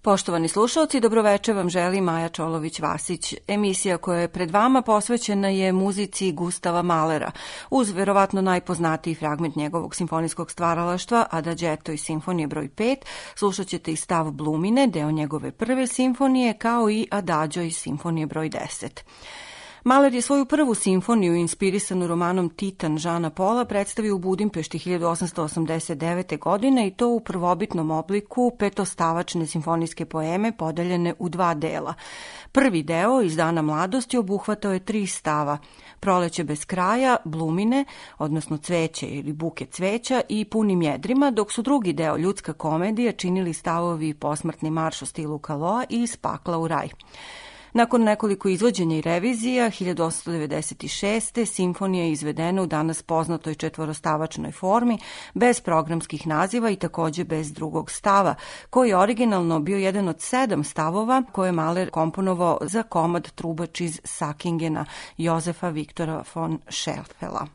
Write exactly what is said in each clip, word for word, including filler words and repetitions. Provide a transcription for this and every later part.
Poštovani slušalci, dobroveče vam želi Maja Čolović-Vasić. Emisija koja je pred vama posvećena je muzici Gustava Mahlera, uz verovatno najpoznatiji fragment njegovog simfonijskog stvaralaštva Adagietto iz simfonije broj pet, slušat ćete i stav Blumine, deo njegove prve simfonije, kao i Adagio iz simfonije broj deset. Mahler je svoju prvu simfoniju, inspirisanu romanom Titan Žana Pola, predstavio u Budimpešti hiljadu osamsto osamdeset devete. godine i to u prvobitnom obliku petostavačne simfonijske poeme podeljene u dva dela. Prvi deo, iz Dana mladosti, obuhvatao je tri stava: Proleće bez kraja, Blumine, odnosno Cveće ili Buket cveća i Punim jedrima, dok su drugi deo, Ljudska komedija, činili stavovi Posmrtni marš u stilu Kaloa i Iz pakla u raj. Nakon nekoliko izvođenja i revizija, hiljadu osamsto devedeset šeste. simfonija je izvedena u danas poznatoj četvorostavačnoj formi, bez programskih naziva i takođe bez drugog stava, koji je originalno bio jedan od sedam stavova koje je Mahler komponovao za komad Trubač iz Sakingena Jozefa Viktora von Schelfela.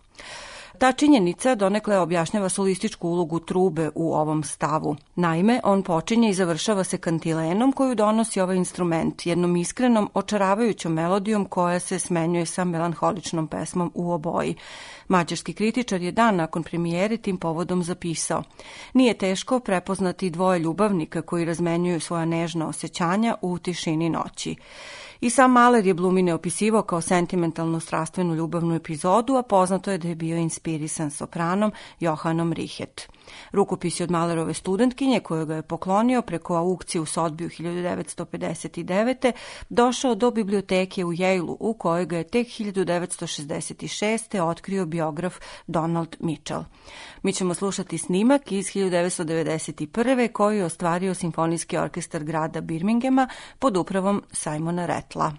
Ta činjenica donekle objašnjava solističku ulogu trube u ovom stavu. Naime, on počinje i završava se kantilenom koju donosi ovaj instrument, jednom iskrenom, očaravajućom melodijom koja se smenjuje sa melanholičnom pesmom u oboji. Mađarski kritičar je dan nakon premijere tim povodom zapisao: Nije teško prepoznati dvoje ljubavnika koji razmenjuju svoja nežna osjećanja u tišini noći. I sam Mahler je Blumine opisivao kao sentimentalno strastvenu ljubavnu epizodu, a poznato je da je bio inspirisan sopranom Johanom Rihet. Rukopis je od Mahlerove studentkinje, koju ga je poklonio preko aukcije u Sotbi u hiljadu devetsto pedeset devete. došao do biblioteke u Yale-u, u kojoj ga je tek hiljadu devetsto šezdeset šeste. otkrio biograf Donald Mitchell. Mi ćemo slušati snimak iz hiljadu devetsto devedeset prve. koji je ostvario Simfonijski orkestar grada Birminghama pod upravom Simona Rattla.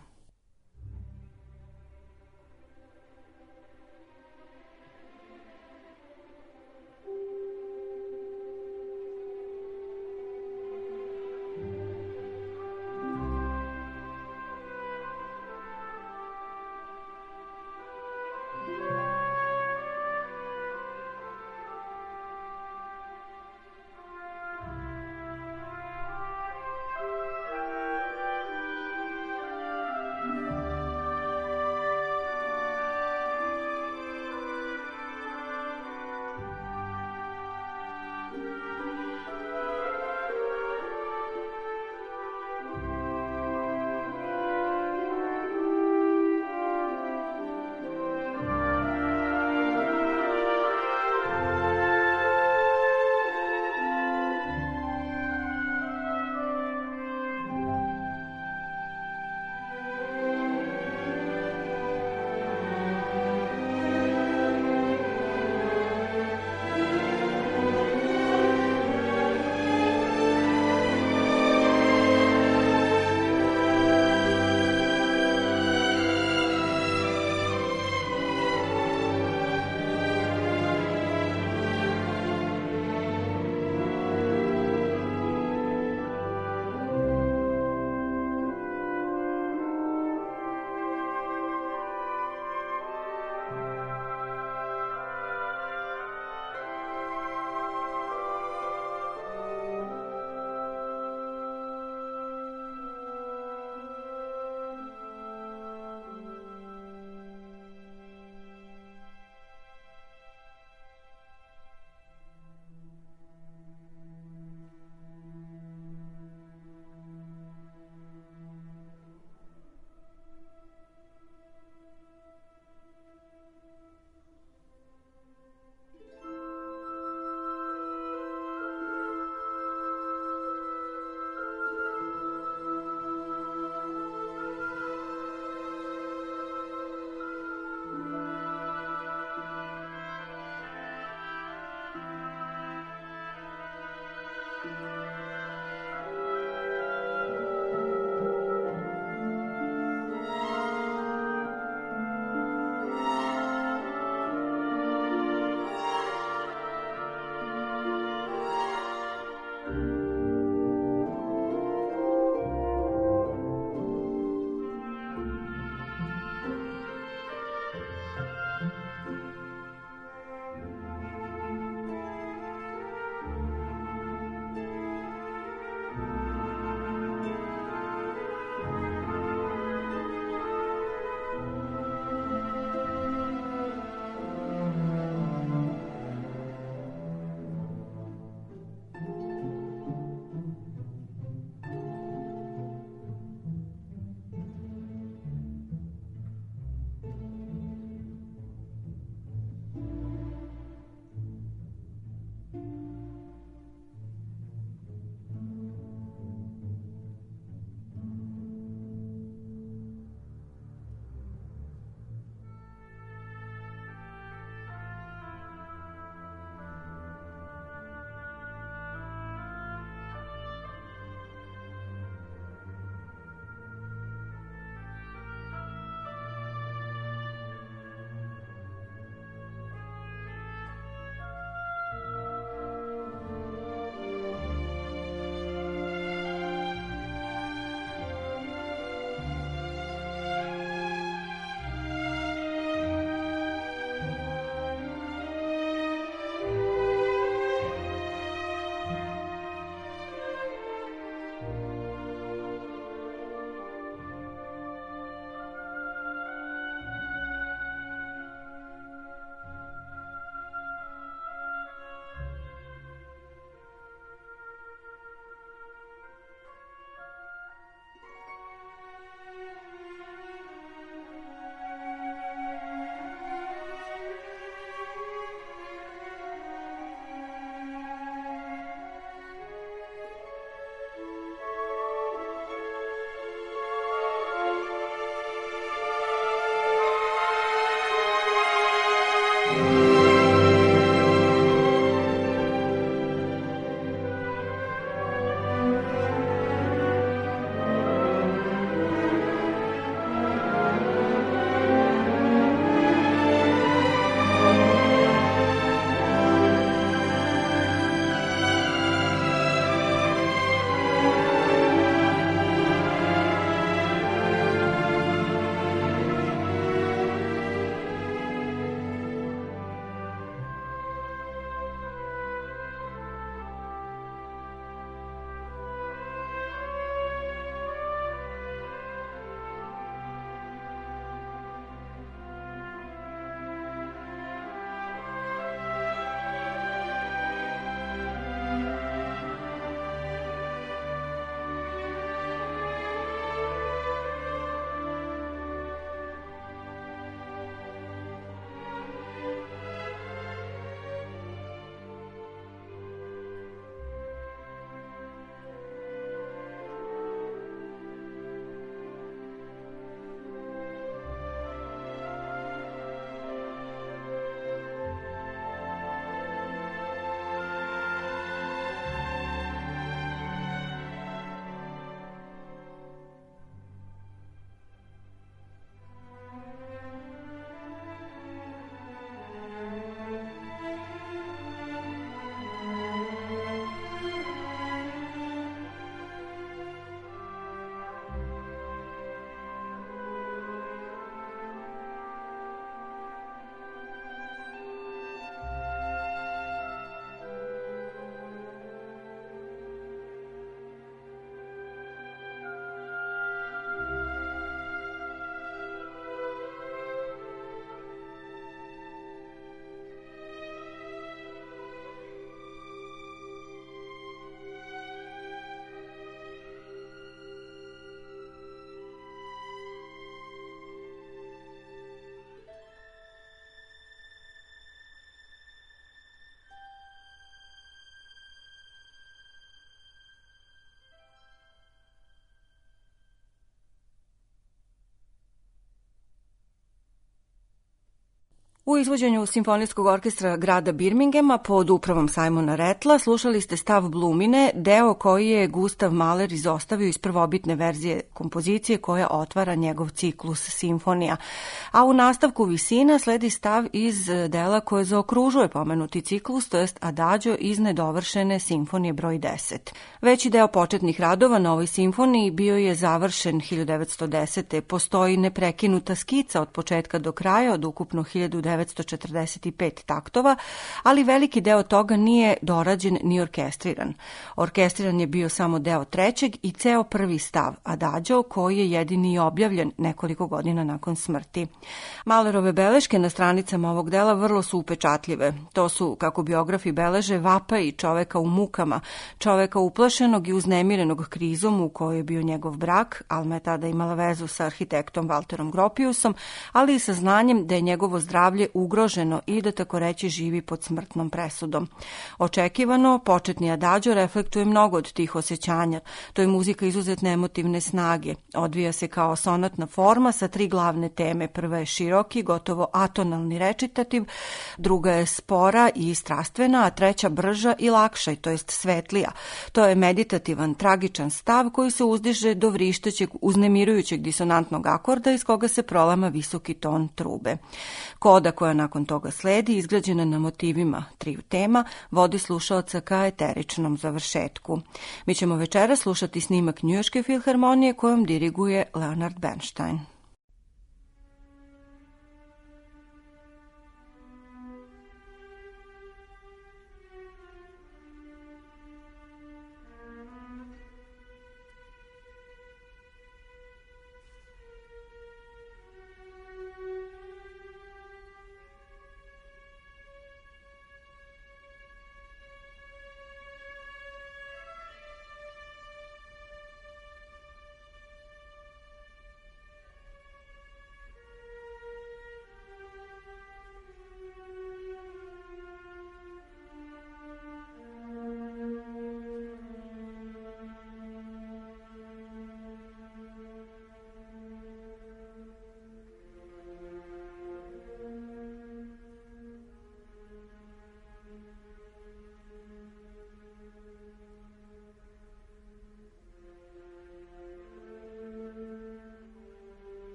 U izvođenju Simfonijskog orkestra grada Birminghama pod upravom Simona Rattla slušali ste stav Blumine, deo koji je Gustav Mahler izostavio iz prvobitne verzije kompozicije koja otvara njegov ciklus simfonija. A u nastavku Visina sledi stav iz dela koje zaokružuje pomenuti ciklus, to jest Adagio iz nedovršene simfonije broj deset. Veći deo početnih radova na ovoj simfoniji bio je završen hiljadu devetsto desete. Postoji neprekinuta skica od početka do kraja od ukupno hiljadu devetsto četrdeset pet taktova, ali veliki deo toga nije dorađen ni orkestriran. Orkestriran je bio samo deo trećeg i ceo prvi stav, Adagio, koji je jedini objavljen nekoliko godina nakon smrti. Mahlerove beleške na stranicama ovog dela vrlo su upečatljive. To su, kako biografi beleže, vapaji čoveka u mukama, čoveka uplašenog i uznemirenog krizom u kojoj je bio njegov brak, Alma je tada imala vezu sa arhitektom Walterom Gropiusom, ali i sa znanjem da je njegovo zdravlje ugroženo i da tako reći živi pod smrtnom presudom. Očekivano, početni Adagio reflektuje mnogo od tih osjećanja. To je muzika izuzetne emotivne snage. Odvija se kao sonatna forma sa tri glavne teme. Prva je široki, gotovo atonalni recitativ, druga je spora i strastvena, a treća brža i lakša, to jest svetlija. To je meditativan, tragičan stav koji se uzdiže do vrištećeg, uznemirujućeg disonantnog akorda iz koga se prolama visoki ton trube. Koda koja nakon toga sledi, izgrađena na motivima triju tema, vodi slušaoca ka eteričnom završetku. Mi ćemo večera slušati snimak Njujorške filharmonije kojom diriguje Leonard Bernstein.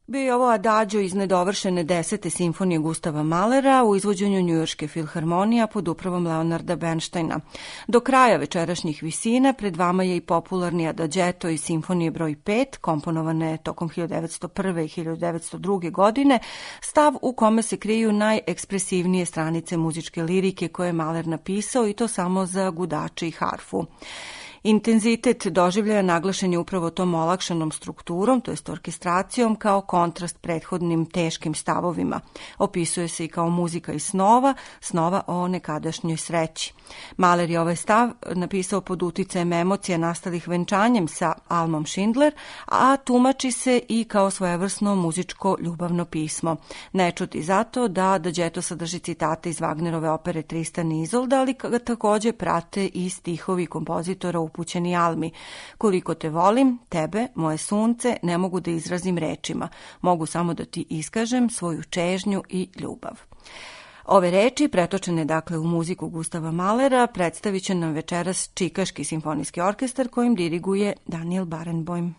Bio je ovo Adagio iz nedovršene desete simfonije Gustava Mahlera u izvođenju Njujorške filharmonije pod upravom Leonarda Bernsteina. Do kraja večerašnjih visina pred vama je i popularni Adagetto iz simfonije broj pet, komponovane tokom hiljadu devetsto prve. i hiljadu devetsto druge. godine, stav u kome se kriju najekspresivnije stranice muzičke lirike koje je Mahler napisao i to samo za gudače i harfu. Intenzitet doživljaja naglašen je upravo tom olakšanom strukturom, to jest orkestracijom, kao kontrast prethodnim teškim stavovima. Opisuje se i kao muzika iz snova, snova o nekadašnjoj sreći. Mahler je ovaj stav napisao pod uticajem emocija nastalih venčanjem sa Almom Schindler, a tumači se i kao svojevrsno muzičko ljubavno pismo. Ne čuti zato da Adagetto sadrži citate iz Wagnerove opere Tristan i Izolda, ali ga takođe prate i stihovi kompozitora upućeni Almi. Koliko te volim, tebe, moje sunce, ne mogu da izrazim rečima. Mogu samo da ti iskažem svoju čežnju i ljubav. Ove reči, pretočene dakle u muziku Gustava Mahlera, predstavit će nam večeras Čikaški simfonijski orkestar kojim diriguje Daniel Barenboim.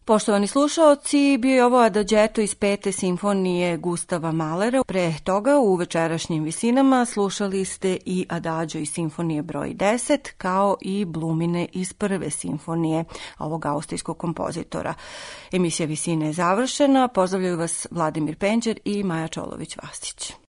Poštovani slušaoci, bio je ovo Adagio iz pete simfonije Gustava Mahlera. Pre toga u večerašnjim visinama slušali ste i Adagio iz simfonije broj deset, kao i Blumine iz prve simfonije ovog austrijskog kompozitora. Emisija Visine je završena. Pozdravljaju vas Vladimir Penđer i Maja Čolović-Vasić.